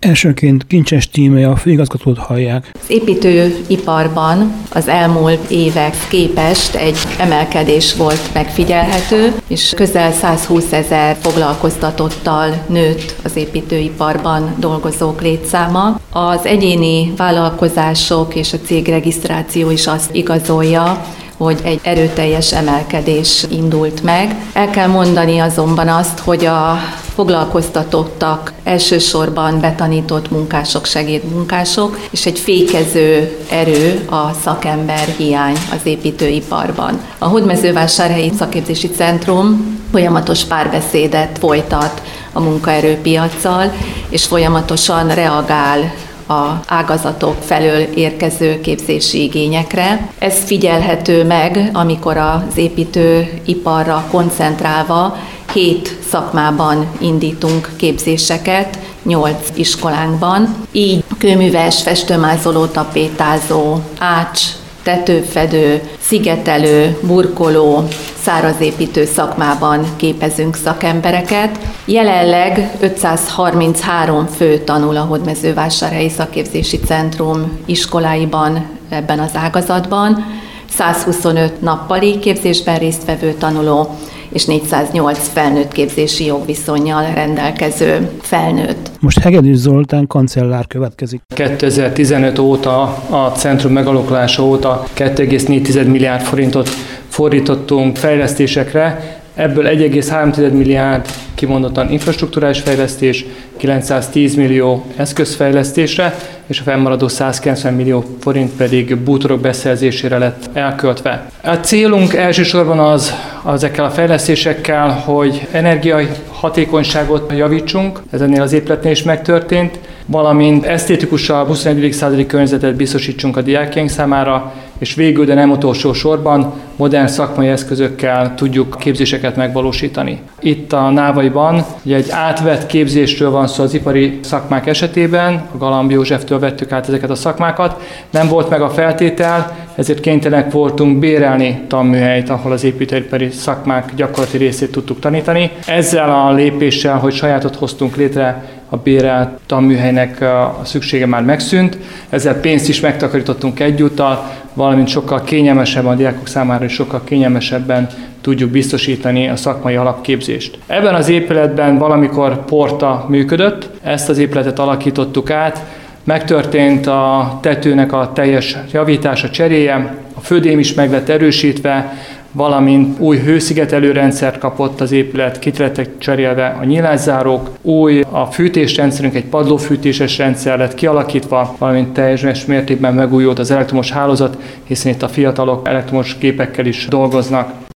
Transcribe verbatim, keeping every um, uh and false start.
Elsőként Kincses Tímea, a főigazgatót hallják. Az építőiparban az elmúlt évek képest egy emelkedés volt megfigyelhető, és közel százhúszezer foglalkoztatottal nőtt az építőiparban dolgozók létszáma. Az egyéni vállalkozások és a cégregisztráció is azt igazolja, hogy egy erőteljes emelkedés indult meg. El kell mondani azonban azt, hogy a foglalkoztatottak elsősorban betanított munkások, segédmunkások, és egy fékező erő a szakember hiány az építőiparban. A Hódmezővásárhelyi Szakképzési Centrum folyamatos párbeszédet folytat a munkaerőpiaccal, és folyamatosan reagál az ágazatok felől érkező képzési igényekre. Ez figyelhető meg, amikor az építőiparra koncentrálva hét szakmában indítunk képzéseket, nyolc iskolánkban. Így kőműves, festőmázoló, tapétázó, ács, tetőfedő, szigetelő, burkoló, szárazépítő szakmában képezünk szakembereket. Jelenleg ötszázharminchárom fő tanul a Hódmezővásárhelyi Szakképzési Centrum iskoláiban ebben az ágazatban, százhuszonöt nappali képzésben résztvevő tanuló, és négyszáznyolc felnőtt képzési jogviszonnyal rendelkező felnőtt. Most Hegedűs Zoltán kancellár következik. kétezer-tizenöt óta, a centrum megalakulása óta két egész négy milliárd forintot fordítottunk fejlesztésekre, ebből egy egész három milliárd kimondottan infrastrukturális fejlesztés, kilencszáztíz millió eszközfejlesztésre, és a fennmaradó százkilencven millió forint pedig bútorok beszerzésére lett elköltve. A célunk elsősorban az, ezekkel a fejlesztésekkel, hogy energiahatékonyságot javítsunk, ez ennél az épületnél is megtörtént, valamint esztétikusabb huszonegyedik századi környezetet biztosítsunk a diákjaink számára, és végül, de nem utolsó sorban, modern szakmai eszközökkel tudjuk képzéseket megvalósítani. Itt a Návaiban ugye egy átvett képzésről van szó az ipari szakmák esetében, a Galamb Józseftől vettük át ezeket a szakmákat, nem volt meg a feltétel, ezért kénytelenek voltunk bérelni tanműhelyt, ahol az építőipari szakmák gyakorlati részét tudtuk tanítani. Ezzel a lépéssel, hogy sajátot hoztunk létre, a bérelt tanműhelynek a szüksége már megszűnt, ezzel pénzt is megtakarítottunk egyúttal, valamint sokkal kényelmesebben a diákok számára is sokkal kényelmesebben tudjuk biztosítani a szakmai alapképzést. Ebben az épületben valamikor porta működött, ezt az épületet alakítottuk át, megtörtént a tetőnek a teljes javítása, cseréje, a födém is meg lett erősítve, valamint új hőszigetelő rendszert kapott az épület, ki lettek cserélve a nyílászárók, új a fűtésrendszerünk, egy padlófűtéses rendszer lett kialakítva, valamint teljes mértékben megújult az elektromos hálózat, hiszen itt a fiatalok elektromos gépekkel is dolgoznak.